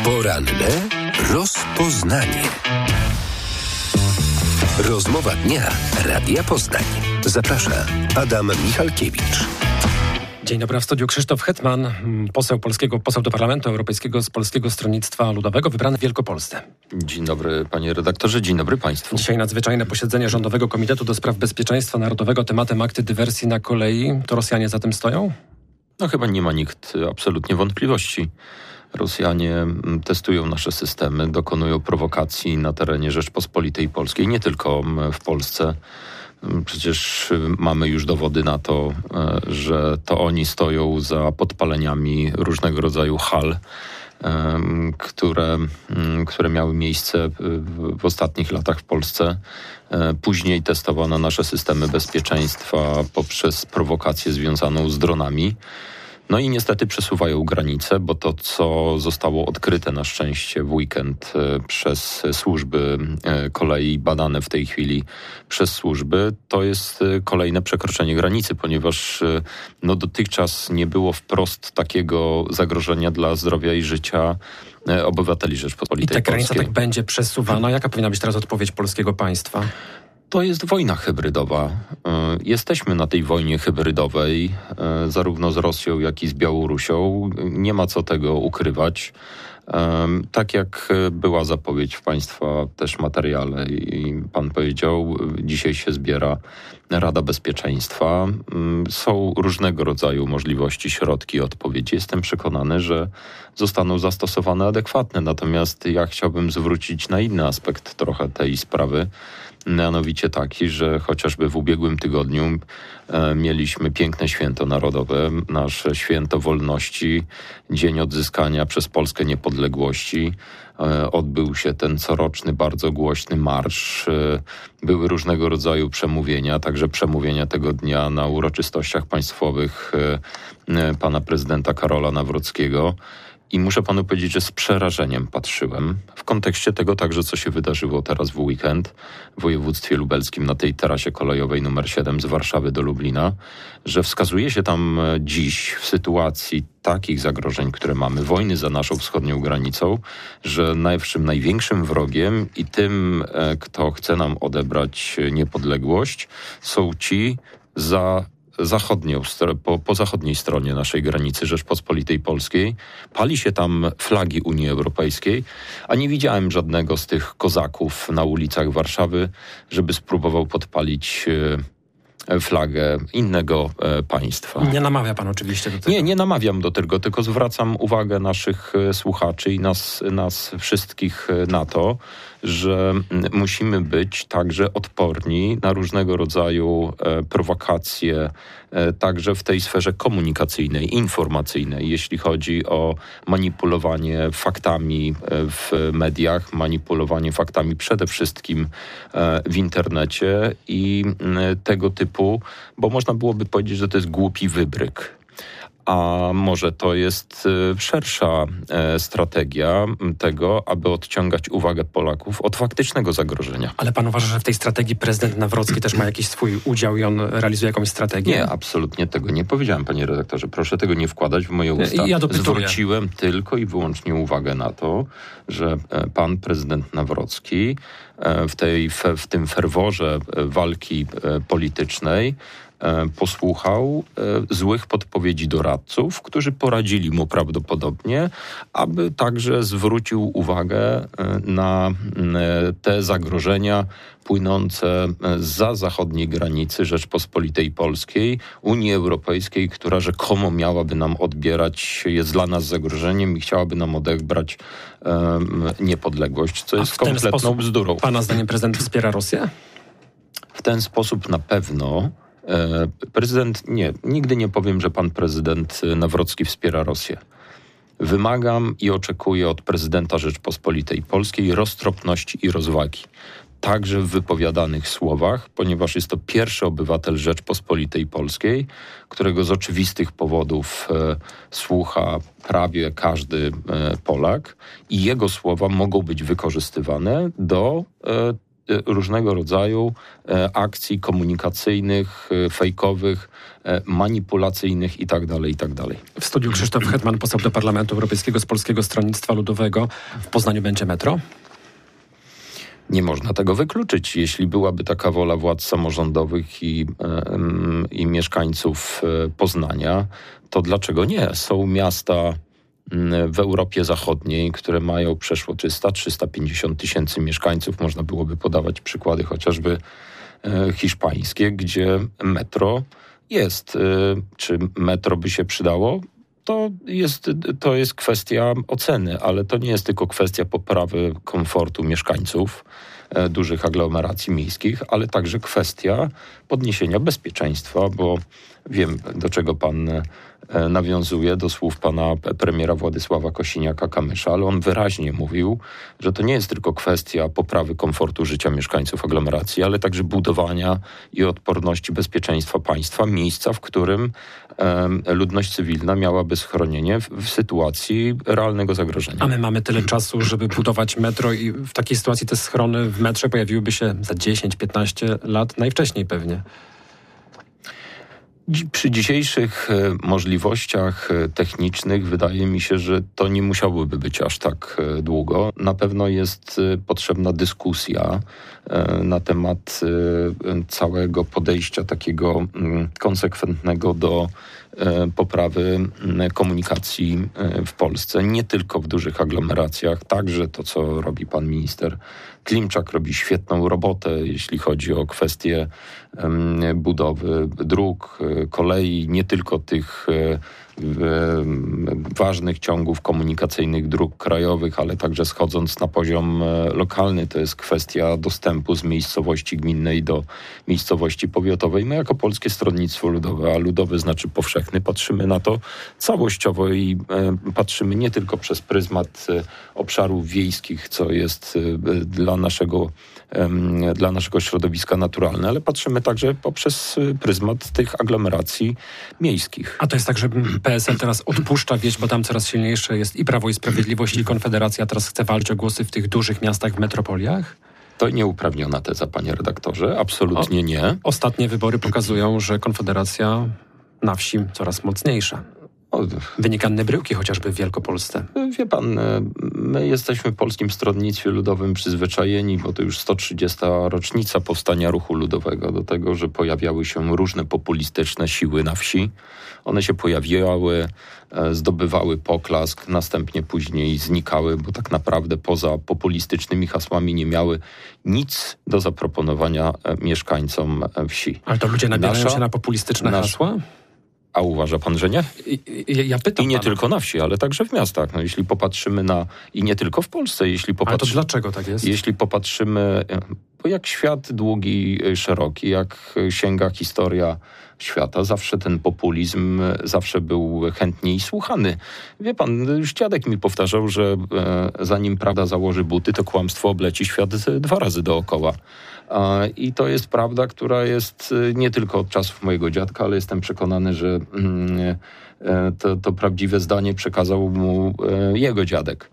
Poranne rozpoznanie. Rozmowa dnia Radia Poznań. Zaprasza Adam Michalkiewicz. Dzień dobry, w studiu Krzysztof Hetman, poseł do Parlamentu Europejskiego z Polskiego Stronnictwa Ludowego, wybrany w Wielkopolsce. Dzień dobry, panie redaktorze, dzień dobry państwu. Dzisiaj nadzwyczajne posiedzenie Rządowego Komitetu do Spraw Bezpieczeństwa Narodowego tematem akty dywersji na kolei. To Rosjanie za tym stoją? No chyba nie ma nikt absolutnie wątpliwości. Rosjanie testują nasze systemy, dokonują prowokacji na terenie Rzeczpospolitej Polskiej, nie tylko w Polsce. Przecież mamy już dowody na to, że to oni stoją za podpaleniami różnego rodzaju hal, które miały miejsce w ostatnich latach w Polsce. Później testowano nasze systemy bezpieczeństwa poprzez prowokację związaną z dronami. No i niestety przesuwają granice, bo to, co zostało odkryte na szczęście w weekend przez służby kolei, badane w tej chwili przez służby, to jest kolejne przekroczenie granicy, ponieważ dotychczas nie było wprost takiego zagrożenia dla zdrowia i życia obywateli Rzeczpospolitej Polskiej. I ta granica tak będzie przesuwana? Jaka powinna być teraz odpowiedź polskiego państwa? To jest wojna hybrydowa. Jesteśmy na tej wojnie hybrydowej, zarówno z Rosją, jak i z Białorusią. Nie ma co tego ukrywać. Tak jak była zapowiedź w państwa też materiale i pan powiedział, dzisiaj się zbiera Rada Bezpieczeństwa. Są różnego rodzaju możliwości, środki odpowiedzi. Jestem przekonany, że zostaną zastosowane adekwatne. Natomiast ja chciałbym zwrócić na inny aspekt trochę tej sprawy. Mianowicie taki, że chociażby w ubiegłym tygodniu mieliśmy piękne święto narodowe, nasze święto wolności, dzień odzyskania przez Polskę niepodległości. Odbył się ten coroczny, bardzo głośny marsz. Były różnego rodzaju przemówienia, także przemówienia tego dnia na uroczystościach państwowych pana prezydenta Karola Nawrockiego. I muszę panu powiedzieć, że z przerażeniem patrzyłem w kontekście tego także, co się wydarzyło teraz w weekend w województwie lubelskim na tej trasie kolejowej numer 7 z Warszawy do Lublina, że wskazuje się tam dziś w sytuacji takich zagrożeń, które mamy, wojny za naszą wschodnią granicą, że największym wrogiem i tym, kto chce nam odebrać niepodległość, są ci po zachodniej stronie naszej granicy Rzeczpospolitej Polskiej. Pali się tam flagi Unii Europejskiej, a nie widziałem żadnego z tych kozaków na ulicach Warszawy, żeby spróbował podpalić flagę innego państwa. Nie namawia pan oczywiście do tego. Nie namawiam do tego, tylko zwracam uwagę naszych słuchaczy i nas wszystkich na to, że musimy być także odporni na różnego rodzaju prowokacje, także w tej sferze komunikacyjnej, informacyjnej, jeśli chodzi o manipulowanie faktami w mediach, manipulowanie faktami przede wszystkim w internecie i tego typu, bo można byłoby powiedzieć, że to jest głupi wybryk. A może to jest szersza strategia tego, aby odciągać uwagę Polaków od faktycznego zagrożenia. Ale pan uważa, że w tej strategii prezydent Nawrocki też ma jakiś swój udział i on realizuje jakąś strategię? Nie, absolutnie tego nie powiedziałem, panie redaktorze. Proszę tego nie wkładać w moje usta. Ja dopytuję. Zwróciłem tylko i wyłącznie uwagę na to, że pan prezydent Nawrocki w tym ferworze walki politycznej posłuchał złych podpowiedzi doradców, którzy poradzili mu prawdopodobnie, aby także zwrócił uwagę na te zagrożenia płynące zza zachodniej granicy Rzeczpospolitej Polskiej, Unii Europejskiej, która rzekomo miałaby nam odbierać, jest dla nas zagrożeniem i chciałaby nam odebrać niepodległość, co jest kompletną bzdurą. Pana zdaniem prezydent wspiera Rosję? W ten sposób na pewno nigdy nie powiem, że pan prezydent Nawrocki wspiera Rosję. Wymagam i oczekuję od prezydenta Rzeczpospolitej Polskiej roztropności i rozwagi. Także w wypowiadanych słowach, ponieważ jest to pierwszy obywatel Rzeczpospolitej Polskiej, którego z oczywistych powodów słucha prawie każdy Polak i jego słowa mogą być wykorzystywane do różnego rodzaju akcji komunikacyjnych, fejkowych, manipulacyjnych itd. W studiu Krzysztof Hetman, poseł do Parlamentu Europejskiego z Polskiego Stronnictwa Ludowego. W Poznaniu będzie metro? Nie można tego wykluczyć. Jeśli byłaby taka wola władz samorządowych i mieszkańców Poznania, to dlaczego nie? Są miasta w Europie Zachodniej, które mają przeszło 300-350 tysięcy mieszkańców. Można byłoby podawać przykłady chociażby hiszpańskie, gdzie metro jest. Czy metro by się przydało? To jest kwestia oceny, ale to nie jest tylko kwestia poprawy komfortu mieszkańców dużych aglomeracji miejskich, ale także kwestia podniesienia bezpieczeństwa, bo wiem, do czego pan nawiązuje, do słów pana premiera Władysława Kosiniaka-Kamysza, ale on wyraźnie mówił, że to nie jest tylko kwestia poprawy komfortu życia mieszkańców aglomeracji, ale także budowania i odporności bezpieczeństwa państwa, miejsca, w którym ludność cywilna miałaby schronienie w sytuacji realnego zagrożenia. A my mamy tyle czasu, żeby budować metro i w takiej sytuacji te schrony w metrze pojawiłyby się za 10-15 lat, najwcześniej pewnie. Przy dzisiejszych możliwościach technicznych wydaje mi się, że to nie musiałoby być aż tak długo. Na pewno jest potrzebna dyskusja na temat całego podejścia takiego konsekwentnego do poprawy komunikacji w Polsce. Nie tylko w dużych aglomeracjach, także to, co robi pan minister Klimczak, robi świetną robotę, jeśli chodzi o kwestie budowy dróg, kolei, nie tylko tych ważnych ciągów komunikacyjnych dróg krajowych, ale także schodząc na poziom lokalny, to jest kwestia dostępu z miejscowości gminnej do miejscowości powiatowej. My jako Polskie Stronnictwo Ludowe, a ludowe znaczy powszechny, patrzymy na to całościowo i patrzymy nie tylko przez pryzmat obszarów wiejskich, co jest dla naszego środowiska naturalne, ale patrzymy także poprzez pryzmat tych aglomeracji miejskich. A to jest tak, że PSL teraz odpuszcza wieś, bo tam coraz silniejsze jest i Prawo i Sprawiedliwość, i Konfederacja teraz chce walczyć o głosy w tych dużych miastach, w metropoliach? To nieuprawniona teza, panie redaktorze. Absolutnie nie. Ostatnie wybory pokazują, że Konfederacja na wsi coraz mocniejsza. Wynik Anny Bryłki chociażby w Wielkopolsce. Wie pan, my jesteśmy w Polskim Stronnictwie Ludowym przyzwyczajeni, bo to już 130. rocznica powstania ruchu ludowego, do tego, że pojawiały się różne populistyczne siły na wsi. One się pojawiały, zdobywały poklask, następnie później znikały, bo tak naprawdę poza populistycznymi hasłami nie miały nic do zaproponowania mieszkańcom wsi. Ale to ludzie nabierają się na populistyczne hasła? A uważa pan, że nie? Ja pytam I nie pana. Tylko na wsi, ale także w miastach. No, jeśli popatrzymy i nie tylko w Polsce, Ale to dlaczego tak jest? Jeśli popatrzymy, bo jak świat długi, szeroki, jak sięga historia świata, zawsze ten populizm zawsze był chętniej słuchany. Wie pan, już dziadek mi powtarzał, że zanim prawda założy buty, to kłamstwo obleci świat 2 razy dookoła. I to jest prawda, która jest nie tylko od czasów mojego dziadka, ale jestem przekonany, że to prawdziwe zdanie przekazał mu jego dziadek.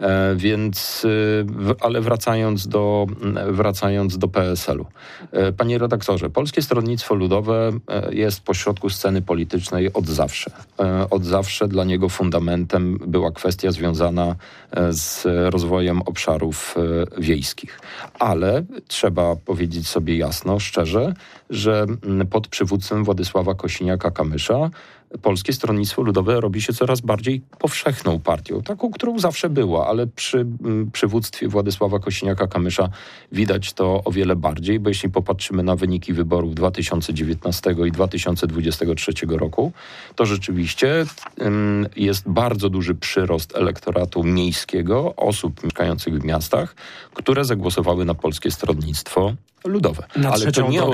Ale wracając do PSL-u. Panie redaktorze, Polskie Stronnictwo Ludowe jest pośrodku sceny politycznej od zawsze. Od zawsze dla niego fundamentem była kwestia związana z rozwojem obszarów wiejskich. Ale trzeba powiedzieć sobie jasno, szczerze, że pod przywództwem Władysława Kosiniaka-Kamysza Polskie Stronnictwo Ludowe robi się coraz bardziej powszechną partią, taką, którą zawsze była, ale przy przywództwie Władysława Kosiniaka-Kamysza widać to o wiele bardziej, bo jeśli popatrzymy na wyniki wyborów 2019 i 2023 roku, to rzeczywiście jest bardzo duży przyrost elektoratu miejskiego, osób mieszkających w miastach, które zagłosowały na Polskie Stronnictwo Ludowe. Ale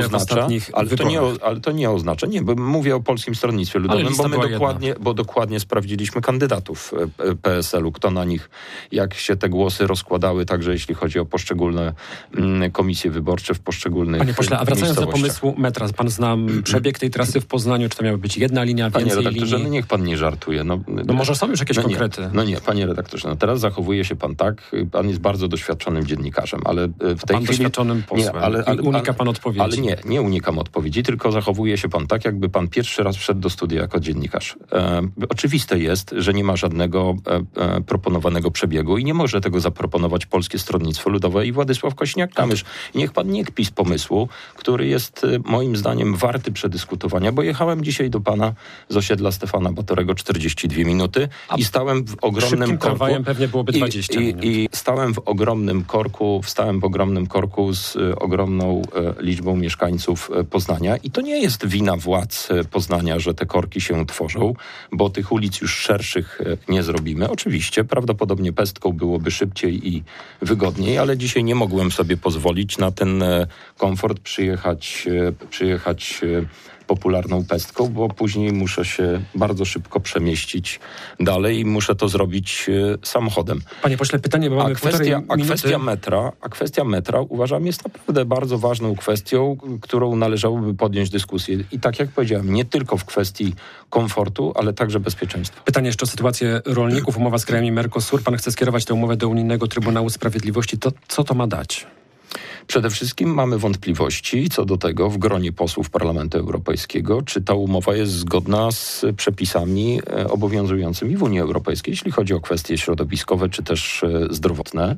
to nie oznacza, bo mówię o Polskim Stronnictwie Ludowym, bo dokładnie sprawdziliśmy kandydatów PSL-u, kto na nich, jak się te głosy rozkładały, także jeśli chodzi o poszczególne komisje wyborcze w poszczególnych Panie pośle, a wracając do pomysłu metra, pan zna przebieg tej trasy w Poznaniu, czy to miała być jedna linia, więcej linii? Panie redaktorze, niech pan nie żartuje. No może są już jakieś konkrety? Nie, panie redaktorze, teraz zachowuje się pan tak, pan jest bardzo doświadczonym dziennikarzem, ale w tej chwili... doświadczonym posłem. Unika pan odpowiedzi. Ale nie unikam odpowiedzi, tylko zachowuje się pan tak, jakby pan pierwszy raz wszedł do studia jako dziennikarz. Oczywiste jest, że nie ma żadnego proponowanego przebiegu i nie może tego zaproponować Polskie Stronnictwo Ludowe i Władysław Kosiniak-Kamysz. Niech pan nie kpi z pomysłu, który jest moim zdaniem warty przedyskutowania, bo jechałem dzisiaj do pana z osiedla Stefana Batorego 42 minuty i stałem w ogromnym korku. Pewnie byłoby 20 minut. I stałem w ogromnym korku z ogromną liczbą mieszkańców Poznania i to nie jest wina władz Poznania, że te korki się tworzą, bo tych ulic już szerszych nie zrobimy. Oczywiście, prawdopodobnie pestką byłoby szybciej i wygodniej, ale dzisiaj nie mogłem sobie pozwolić na ten komfort przyjechać popularną pestką, bo później muszę się bardzo szybko przemieścić dalej i muszę to zrobić samochodem. Panie pośle, pytanie, bo mamy kwestia metra uważam jest naprawdę bardzo ważną kwestią, którą należałoby podjąć dyskusję. I tak jak powiedziałem, nie tylko w kwestii komfortu, ale także bezpieczeństwa. Pytanie jeszcze o sytuację rolników. Umowa z krajami Mercosur. Pan chce skierować tę umowę do Unijnego Trybunału Sprawiedliwości. To co to ma dać? Przede wszystkim mamy wątpliwości co do tego w gronie posłów Parlamentu Europejskiego, czy ta umowa jest zgodna z przepisami obowiązującymi w Unii Europejskiej, jeśli chodzi o kwestie środowiskowe czy też zdrowotne.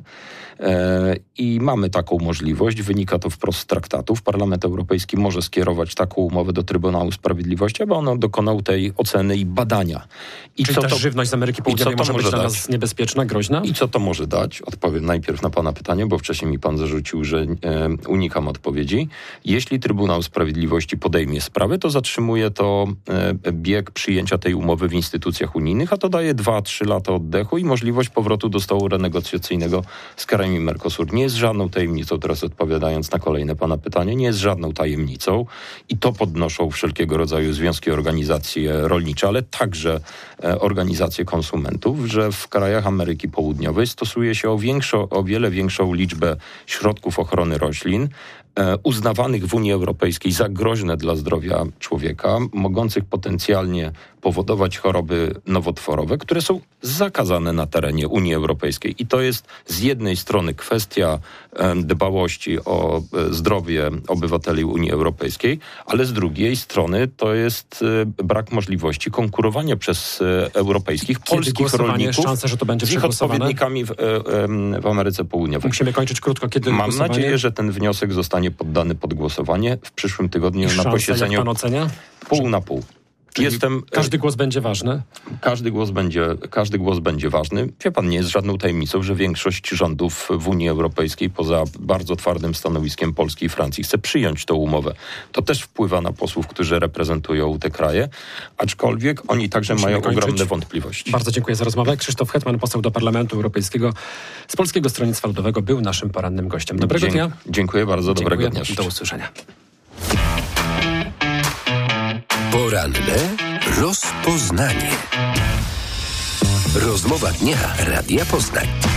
I mamy taką możliwość, wynika to wprost z traktatów. Parlament Europejski może skierować taką umowę do Trybunału Sprawiedliwości, aby on dokonał tej oceny i badania. Czyli ta żywność z Ameryki Południowej może być dla nas niebezpieczna, groźna? I co to może dać? Odpowiem najpierw na pana pytanie, bo wcześniej mi pan zarzucił, że unikam odpowiedzi. Jeśli Trybunał Sprawiedliwości podejmie sprawę, to zatrzymuje to bieg przyjęcia tej umowy w instytucjach unijnych, a to daje 2-3 lata oddechu i możliwość powrotu do stołu renegocjacyjnego z krajami Mercosur. Nie jest żadną tajemnicą, teraz odpowiadając na kolejne pana pytanie, nie jest żadną tajemnicą i to podnoszą wszelkiego rodzaju związki, organizacje rolnicze, ale także organizacje konsumentów, że w krajach Ameryki Południowej stosuje się o wiele większą liczbę środków ochrony roślin, uznawanych w Unii Europejskiej za groźne dla zdrowia człowieka, mogących potencjalnie powodować choroby nowotworowe, które są zakazane na terenie Unii Europejskiej. I to jest z jednej strony kwestia dbałości o zdrowie obywateli Unii Europejskiej, ale z drugiej strony to jest brak możliwości konkurowania przez europejskich, polskich rolników szanse, że to będzie z ich odpowiednikami w Ameryce Południowej. Musimy kończyć krótko. Kiedy Mam nadzieję, że ten wniosek zostanie poddany pod głosowanie w przyszłym tygodniu na posiedzeniu. Jak pan ocenia? Pół na pół. Każdy głos będzie ważny? Każdy głos będzie ważny. Wie pan, nie jest żadną tajemnicą, że większość rządów w Unii Europejskiej, poza bardzo twardym stanowiskiem Polski i Francji, chce przyjąć tę umowę. To też wpływa na posłów, którzy reprezentują te kraje, aczkolwiek oni także mają ogromne wątpliwości. Bardzo dziękuję za rozmowę. Krzysztof Hetman, poseł do Parlamentu Europejskiego z Polskiego Stronnictwa Ludowego, był naszym porannym gościem. Dobrego dnia. Dziękuję bardzo, dobrego dnia. Do usłyszenia. Poranne rozpoznanie. Rozmowa dnia Radia Poznań.